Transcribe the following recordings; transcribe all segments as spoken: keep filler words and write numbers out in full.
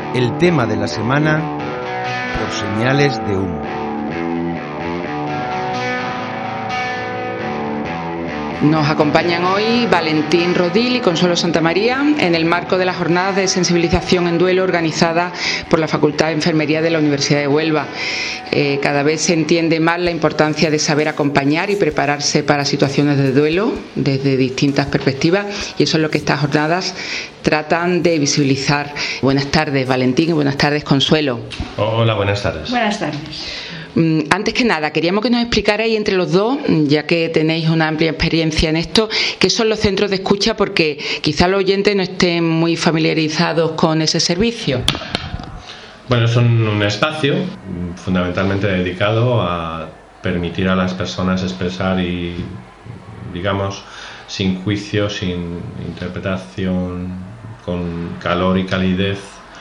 El tema de la semana por Señales de Humo. Nos acompañan hoy Valentín Rodil y Consuelo Santamaría en el marco de las jornadas de sensibilización en duelo organizadas por la Facultad de Enfermería de la Universidad de Huelva. Eh, cada vez se entiende más la importancia de saber acompañar y prepararse para situaciones de duelo desde distintas perspectivas, y eso es lo que estas jornadas tratan de visibilizar. Buenas tardes, Valentín, y buenas tardes, Consuelo. Hola, buenas tardes. Buenas tardes. Antes que nada, queríamos que nos explicarais entre los dos, ya que tenéis una amplia experiencia en esto, qué son los centros de escucha, porque quizá los oyentes no estén muy familiarizados con ese servicio. Bueno, son un espacio fundamentalmente dedicado a permitir a las personas expresar y, digamos, sin juicio, sin interpretación, con calor y calidez,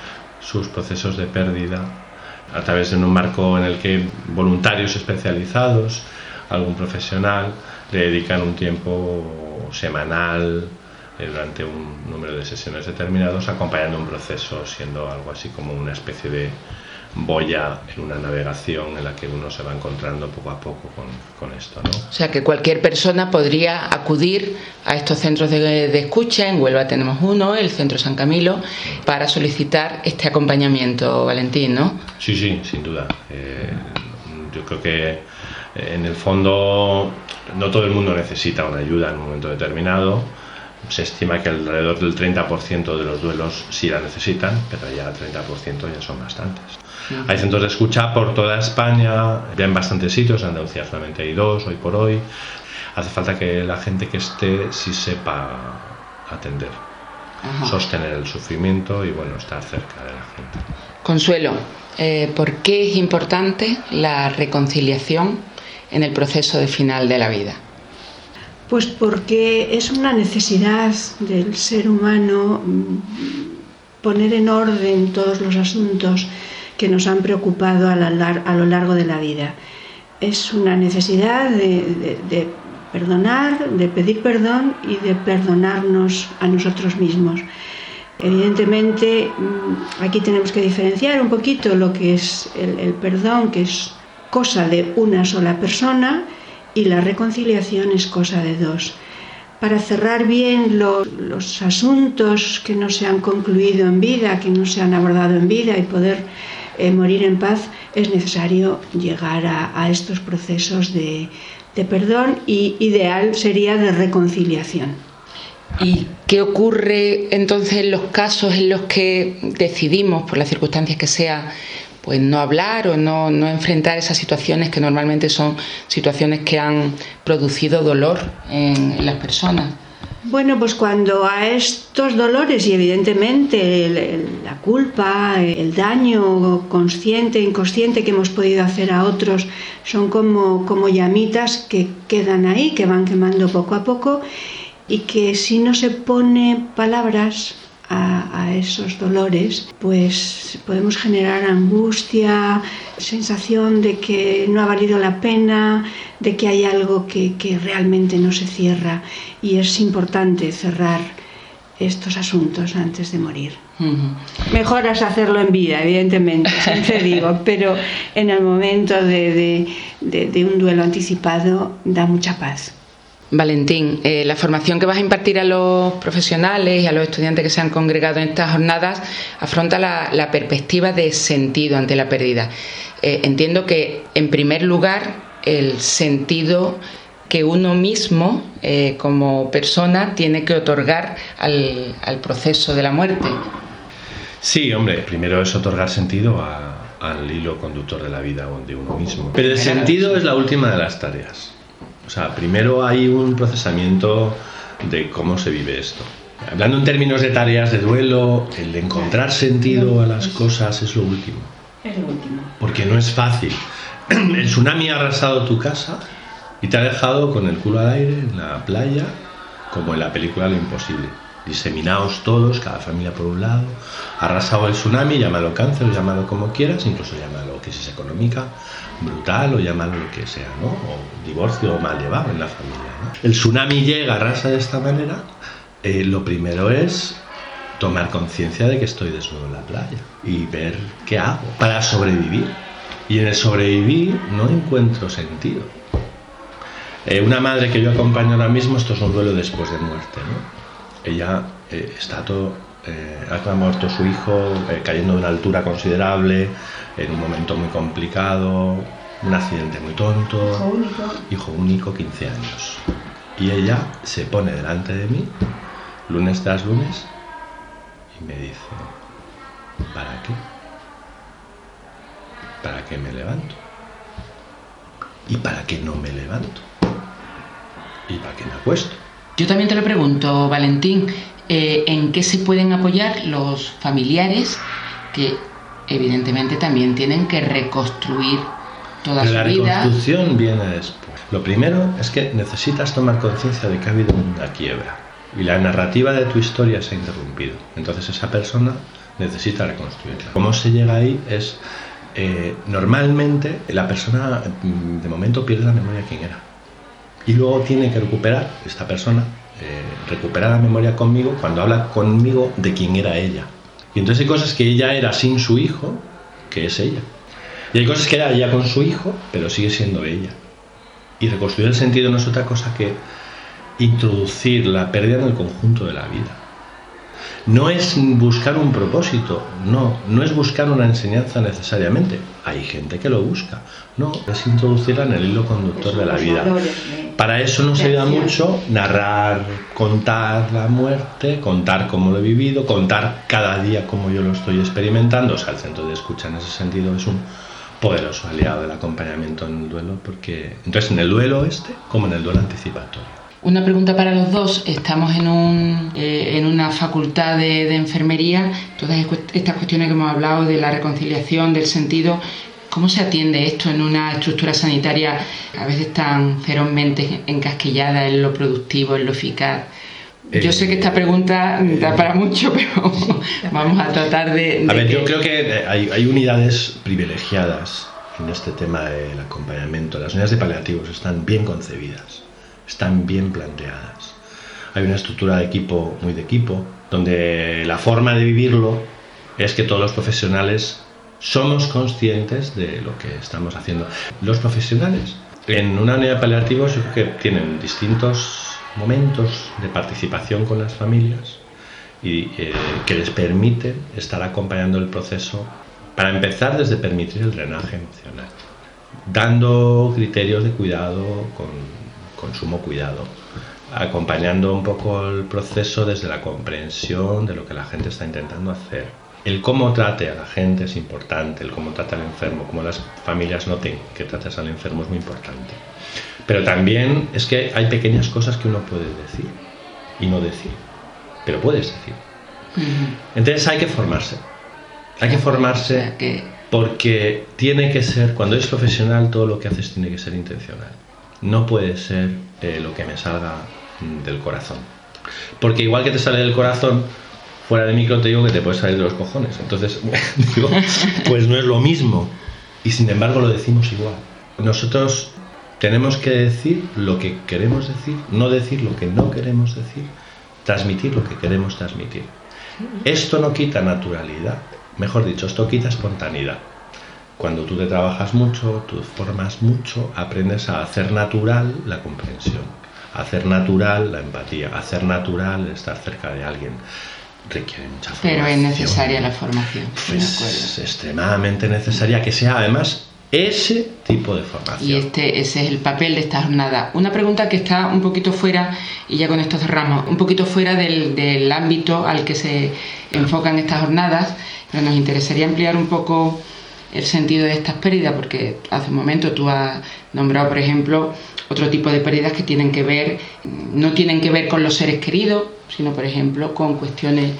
sus procesos de pérdida, a través de un marco en el que voluntarios especializados, algún profesional, le dedican un tiempo semanal eh, durante un número de sesiones determinados, acompañando un proceso, siendo algo así como una especie de boya en una navegación en la que uno se va encontrando poco a poco con, con esto, ¿no? O sea, que cualquier persona podría acudir a estos centros de, de escucha. En Huelva tenemos uno, el Centro San Camilo, para solicitar este acompañamiento, Valentín, ¿no? Sí, sí, sin duda. Eh, yo creo que en el fondo no todo el mundo necesita una ayuda en un momento determinado. Se estima que alrededor del treinta por ciento de los duelos sí la necesitan, pero ya el treinta por ciento ya son bastantes. Uh-huh. Hay centros de escucha por toda España, ya en bastantes sitios. En Andalucía solamente hay dos hoy por hoy. Hace falta que la gente que esté sí sepa atender, uh-huh, sostener el sufrimiento y, bueno, estar cerca de la gente. Consuelo, eh, ¿por qué es importante la reconciliación en el proceso de final de la vida? Pues porque es una necesidad del ser humano poner en orden todos los asuntos que nos han preocupado a, la, a lo largo de la vida. Es una necesidad de, de, de perdonar, de pedir perdón y de perdonarnos a nosotros mismos. Evidentemente, aquí tenemos que diferenciar un poquito lo que es el, el perdón, que es cosa de una sola persona, y la reconciliación es cosa de dos. Para cerrar bien los, los asuntos que no se han concluido en vida, que no se han abordado en vida, y poder eh, morir en paz, es necesario llegar a, a estos procesos de, de perdón, y ideal sería de reconciliación. ¿Y qué ocurre entonces en los casos en los que decidimos, por las circunstancias que sea, pues no hablar o no, no enfrentar esas situaciones que normalmente son situaciones que han producido dolor en, en las personas? Bueno, pues cuando a estos dolores, y evidentemente el, el, la culpa, el daño consciente e inconsciente que hemos podido hacer a otros, son como, como llamitas que quedan ahí, que van quemando poco a poco, y que si no se pone palabras A, a esos dolores, pues podemos generar angustia, sensación de que no ha valido la pena, de que hay algo que, que realmente no se cierra, y es importante cerrar estos asuntos antes de morir. Uh-huh. Mejor es hacerlo en vida, evidentemente, siempre digo, pero en el momento de, de, de, de un duelo anticipado da mucha paz. Valentín, eh, la formación que vas a impartir a los profesionales y a los estudiantes que se han congregado en estas jornadas afronta la, la perspectiva de sentido ante la pérdida. Eh, entiendo que, en primer lugar, el sentido que uno mismo, eh, como persona, tiene que otorgar al, al proceso de la muerte. Sí, hombre, primero es otorgar sentido a, al hilo conductor de la vida de uno mismo. Pero el sentido es la última de las tareas. O sea, primero hay un procesamiento de cómo se vive esto. Hablando en términos de tareas de duelo, el de encontrar sentido a las cosas es lo último. Es lo último. Porque no es fácil. El tsunami ha arrasado tu casa y te ha dejado con el culo al aire en la playa, como en la película Lo Imposible. Diseminados todos, cada familia por un lado. Ha arrasado el tsunami, llámalo cáncer, llámalo como quieras, incluso llámalo crisis económica brutal, o llámalo lo que sea, ¿no? O divorcio mal llevado en la familia, ¿no? El tsunami llega, arrasa de esta manera. Eh, lo primero es tomar conciencia de que estoy desnudo en la playa y ver qué hago para sobrevivir. Y en el sobrevivir no encuentro sentido. Eh, una madre que yo acompaño ahora mismo, esto es un duelo después de muerte, ¿no? Ella eh, está todo, eh, ha muerto su hijo eh, cayendo de una altura considerable, en un momento muy complicado, un accidente muy tonto, hijo único, hijo único, quince años. Y ella se pone delante de mí, lunes tras lunes, y me dice, ¿para qué? ¿Para qué me levanto? ¿Y para qué no me levanto? ¿Y para qué me acuesto? Yo también te lo pregunto, Valentín, eh, ¿en qué se pueden apoyar los familiares que evidentemente también tienen que reconstruir toda Pero su la vida? La reconstrucción viene después. Lo primero es que necesitas tomar conciencia de que ha habido una quiebra y la narrativa de tu historia se ha interrumpido. Entonces esa persona necesita reconstruirla. ¿Cómo se llega ahí? Es... Eh, normalmente la persona de momento pierde la memoria de quién era y luego tiene que recuperar, esta persona eh, recupera la memoria conmigo cuando habla conmigo de quién era ella. Y entonces hay cosas que ella era sin su hijo, que es ella, y hay cosas que era ella con su hijo, pero sigue siendo ella. Y reconstruir el sentido no es otra cosa que introducir la pérdida en el conjunto de la vida. No es buscar un propósito, no, no es buscar una enseñanza necesariamente. Hay gente que lo busca, no, es introducirla en el hilo conductor de la vida. Para eso nos ayuda mucho narrar, contar la muerte, contar cómo lo he vivido, contar cada día cómo yo lo estoy experimentando. O sea, el centro de escucha en ese sentido es un poderoso aliado del acompañamiento en el duelo, porque entonces en el duelo este como en el duelo anticipatorio. Una pregunta para los dos. Estamos en, un, eh, en una facultad de, de enfermería. Todas estas cuestiones que hemos hablado de la reconciliación, del sentido, ¿cómo se atiende esto en una estructura sanitaria a veces tan ferozmente encasquillada en lo productivo, en lo eficaz? Yo sé que esta pregunta da para mucho, pero vamos a tratar de... de a ver, que... yo creo que hay, hay unidades privilegiadas en este tema del acompañamiento. Las unidades de paliativos están bien concebidas, están bien planteadas. Hay una estructura de equipo, muy de equipo, donde la forma de vivirlo es que todos los profesionales somos conscientes de lo que estamos haciendo. Los profesionales en una unidad de paliativos yo creo que tienen distintos momentos de participación con las familias y eh, que les permiten estar acompañando el proceso, para empezar desde permitir el drenaje emocional, dando criterios de cuidado con, con sumo cuidado, acompañando un poco el proceso desde la comprensión de lo que la gente está intentando hacer. El cómo trate a la gente es importante, el cómo trate al enfermo, cómo las familias noten que tratas al enfermo es muy importante. Pero también es que hay pequeñas cosas que uno puede decir y no decir, pero puedes decir. Uh-huh. Entonces hay que formarse. Hay que formarse porque tiene que ser, cuando eres profesional, todo lo que haces tiene que ser intencional. No puede ser eh, lo que me salga del corazón. Porque igual que te sale del corazón, fuera de micro te digo que te puede salir de los cojones. Entonces, digo, pues no es lo mismo. Y sin embargo lo decimos igual. Nosotros tenemos que decir lo que queremos decir, no decir lo que no queremos decir, transmitir lo que queremos transmitir. Esto no quita naturalidad, mejor dicho, esto quita espontaneidad. Cuando tú te trabajas mucho, tú formas mucho, aprendes a hacer natural la comprensión, a hacer natural la empatía, a hacer natural estar cerca de alguien. Requiere mucha formación. Pero es necesaria la formación. Pues es extremadamente necesaria que sea además ese tipo de formación. Y este, ese es el papel de esta jornada. Una pregunta que está un poquito fuera, y ya con esto cerramos, un poquito fuera del, del ámbito al que se enfocan estas jornadas, pero nos interesaría ampliar un poco el sentido de estas pérdidas, porque hace un momento tú has nombrado, por ejemplo, otro tipo de pérdidas que tienen que ver, no tienen que ver con los seres queridos, sino, por ejemplo, con cuestiones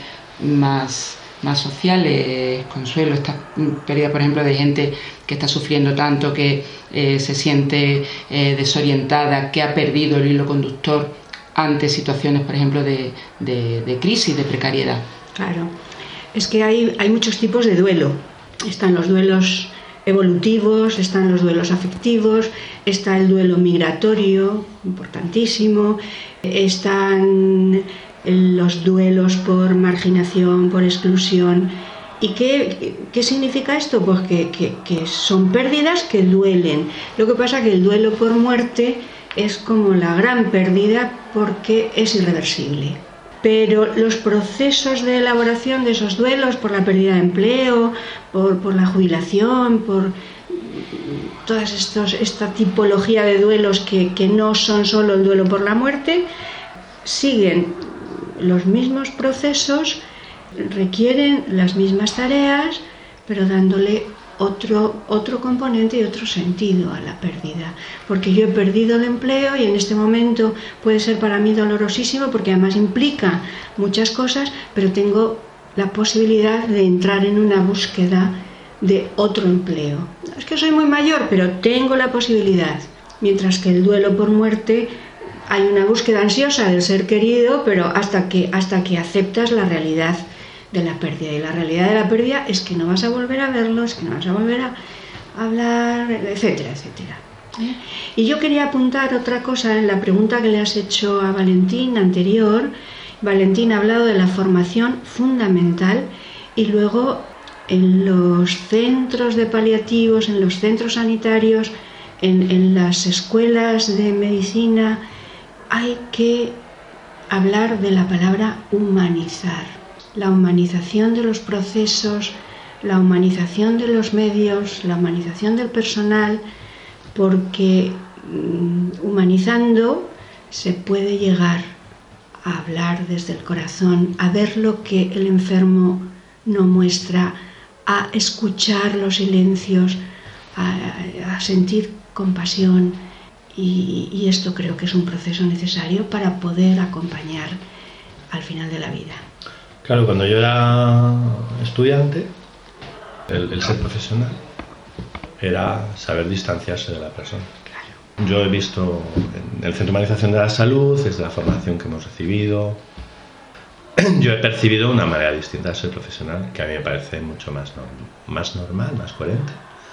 más, más sociales, Consuelo, esta pérdida, por ejemplo, de gente que está sufriendo tanto, que eh, se siente eh, desorientada, que ha perdido el hilo conductor ante situaciones, por ejemplo, de, de, de crisis, de precariedad. Claro, es que hay, hay muchos tipos de duelo. Están los duelos evolutivos, están los duelos afectivos, está el duelo migratorio, importantísimo, están los duelos por marginación, por exclusión. ¿Y qué, qué significa esto? Pues que, que, que son pérdidas que duelen. Lo que pasa es que el duelo por muerte es como la gran pérdida porque es irreversible. Pero los procesos de elaboración de esos duelos por la pérdida de empleo, por, por la jubilación, por toda esta tipología de duelos que, que no son solo el duelo por la muerte, siguen los mismos procesos, requieren las mismas tareas, pero dándole otro, otro componente y otro sentido a la pérdida. Porque yo he perdido el empleo y en este momento puede ser para mí dolorosísimo porque además implica muchas cosas, pero tengo la posibilidad de entrar en una búsqueda de otro empleo. Es que soy muy mayor, pero tengo la posibilidad. Mientras que el duelo por muerte, hay una búsqueda ansiosa del ser querido, pero hasta que, hasta que aceptas la realidad de la pérdida. Y la realidad de la pérdida es que no vas a volver a verlo, es que no vas a volver a hablar, etcétera, etcétera. ¿Eh? Y yo quería apuntar otra cosa en la pregunta que le has hecho a Valentín anterior. Valentín ha hablado de la formación fundamental y luego en los centros de paliativos, en los centros sanitarios, en, en las escuelas de medicina, hay que hablar de la palabra humanizar. La humanización de los procesos, la humanización de los medios, la humanización del personal, porque um, humanizando se puede llegar a hablar desde el corazón, a ver lo que el enfermo no muestra, a escuchar los silencios, a, a sentir compasión y, y esto creo que es un proceso necesario para poder acompañar al final de la vida. Claro, cuando yo era estudiante, el, el ser profesional era saber distanciarse de la persona. Claro. Yo he visto en el Centro de Humanización de la Salud, desde la formación que hemos recibido, yo he percibido una manera distinta de ser profesional que a mí me parece mucho más, no, más normal, más coherente,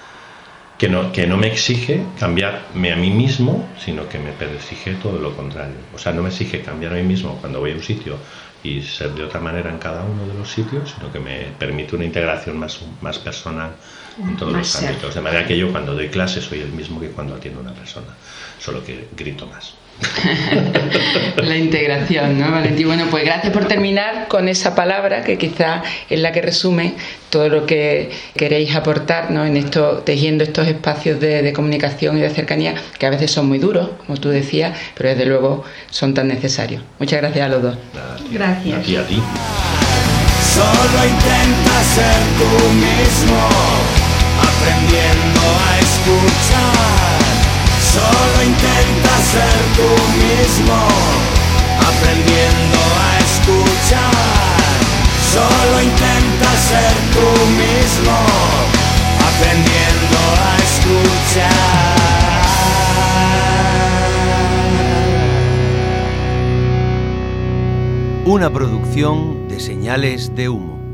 que no, que no me exige cambiarme a mí mismo, sino que me exige todo lo contrario. O sea, no me exige cambiar a mí mismo cuando voy a un sitio y ser de otra manera en cada uno de los sitios, sino que me permite una integración más, más personal en todos más los ser. ámbitos. De manera que yo cuando doy clases soy el mismo que cuando atiendo a una persona, solo que grito más. La integración, ¿no, Valentín? Bueno, pues gracias por terminar con esa palabra que quizá es la que resume todo lo que queréis aportar, ¿no? En esto, tejiendo estos espacios de, de comunicación y de cercanía que a veces son muy duros, como tú decías, pero desde luego son tan necesarios. Muchas gracias a los dos. Nada, tía, gracias. A ti, a ti. Solo intenta ser tú mismo, aprendiendo a escuchar. Solo intenta ser tú mismo, aprendiendo a escuchar. Solo intenta ser tú mismo, aprendiendo a escuchar. Una producción de Señales de Humo.